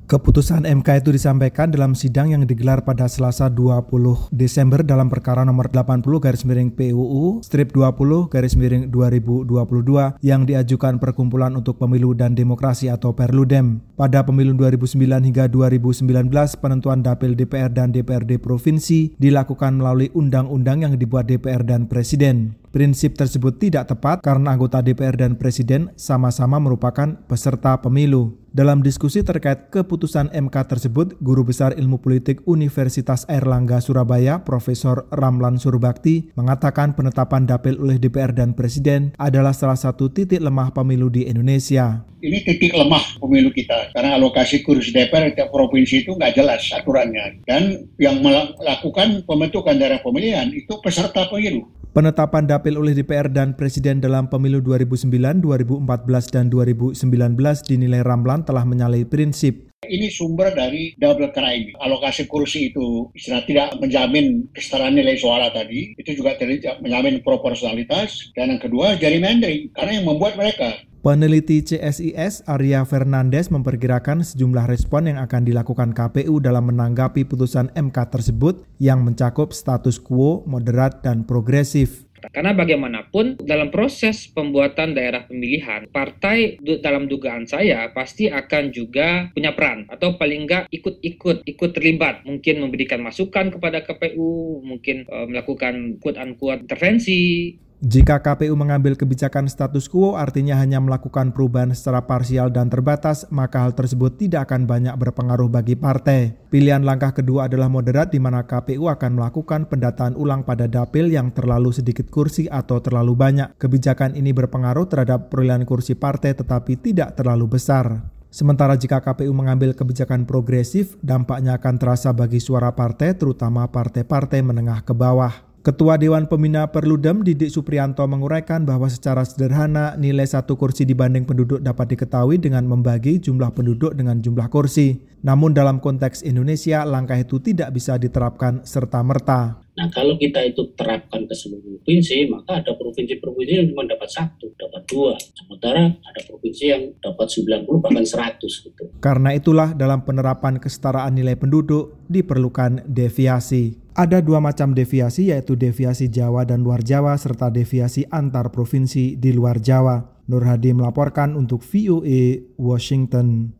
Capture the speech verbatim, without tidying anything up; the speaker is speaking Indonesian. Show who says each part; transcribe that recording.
Speaker 1: Keputusan M K itu disampaikan dalam sidang yang digelar pada Selasa dua puluh Desember dalam perkara nomor delapan puluh garis miring P U U strip dua puluh garis miring dua ribu dua puluh dua yang diajukan Perkumpulan untuk Pemilu dan Demokrasi atau Perludem. Pada pemilu dua ribu sembilan hingga dua ribu sembilan belas, penentuan dapil D P R dan D P R D provinsi dilakukan melalui undang-undang yang dibuat D P R dan Presiden. Prinsip tersebut tidak tepat karena anggota D P R dan Presiden sama-sama merupakan peserta pemilu. Dalam diskusi terkait keputusan M K tersebut, Guru Besar Ilmu Politik Universitas Airlangga Surabaya, Profesor Ramlan Surbakti, mengatakan penetapan dapil oleh D P R dan Presiden adalah salah satu titik lemah pemilu di Indonesia.
Speaker 2: Ini titik lemah pemilu kita, karena alokasi kursi D P R tiap provinsi itu nggak jelas aturannya. Dan yang melakukan pembentukan daerah pemilihan itu peserta pemilu.
Speaker 1: Penetapan dapil oleh D P R dan Presiden dalam pemilu dua ribu sembilan, dua ribu empat belas, dan dua ribu sembilan belas dinilai Ramlan telah menyalahi prinsip.
Speaker 2: Ini sumber dari double crime. Alokasi kursi itu istilah tidak menjamin kesetaraan nilai suara tadi, itu juga tidak menjamin proporsionalitas. Dan yang kedua, gerrymandering, karena yang membuat mereka.
Speaker 1: Peneliti C S I S Arya Fernandes memperkirakan sejumlah respon yang akan dilakukan K P U dalam menanggapi putusan M K tersebut yang mencakup status quo, moderat, dan progresif.
Speaker 3: Karena bagaimanapun dalam proses pembuatan daerah pemilihan, partai dalam dugaan saya pasti akan juga punya peran atau paling enggak ikut-ikut, ikut terlibat. Mungkin memberikan masukan kepada K P U, mungkin e, melakukan quote-unquote intervensi.
Speaker 1: Jika K P U mengambil kebijakan status quo artinya hanya melakukan perubahan secara parsial dan terbatas, maka hal tersebut tidak akan banyak berpengaruh bagi partai. Pilihan langkah kedua adalah moderat di mana K P U akan melakukan pendataan ulang pada dapil yang terlalu sedikit kursi atau terlalu banyak. Kebijakan ini berpengaruh terhadap perolehan kursi partai tetapi tidak terlalu besar. Sementara jika K P U mengambil kebijakan progresif, dampaknya akan terasa bagi suara partai, terutama partai-partai menengah ke bawah. Ketua Dewan Pembina Perludem Didik Supriyanto menguraikan bahwa secara sederhana nilai satu kursi dibanding penduduk dapat diketahui dengan membagi jumlah penduduk dengan jumlah kursi. Namun dalam konteks Indonesia, langkah itu tidak bisa diterapkan serta-merta.
Speaker 4: Nah, kalau kita itu terapkan ke seluruh provinsi, maka ada provinsi-provinsi yang cuma dapat satu, dapat dua. Sementara ada provinsi yang dapat sembilan puluh bahkan seratus gitu.
Speaker 1: Karena itulah dalam penerapan kesetaraan nilai penduduk diperlukan deviasi. Ada dua macam deviasi, yaitu deviasi Jawa dan luar Jawa serta deviasi antar provinsi di luar Jawa. Nur Hadi melaporkan untuk V O A Washington.